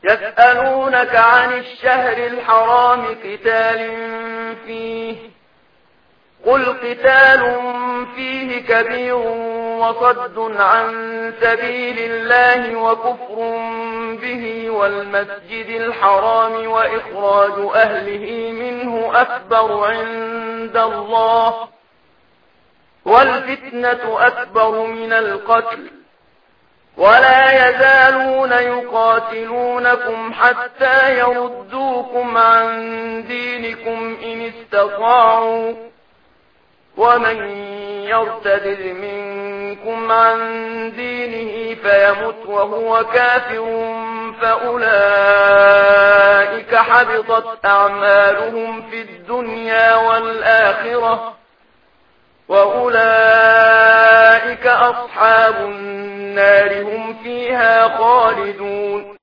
يسألونك عن الشهر الحرام قتال فيه، قل قتال فيه كبير وصد عن سبيل الله وكفر به والمسجد الحرام وإخراج أهله منه أكبر عند الله والفتنة أكبر من القتل، ولا يزالون يقاتلونكم حتى يردوكم عن دينكم إن استطاعوا، ومن يرتد منكم عن دينه فيمت وهو كافر فأولئك حبطت أعمالهم في الدنيا والآخرة وأولئك أصحاب النار هم فيها خالدون.